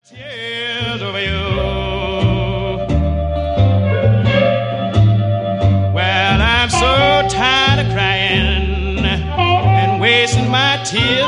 Tears over you. Well, I'm so tired of crying and wasting my tears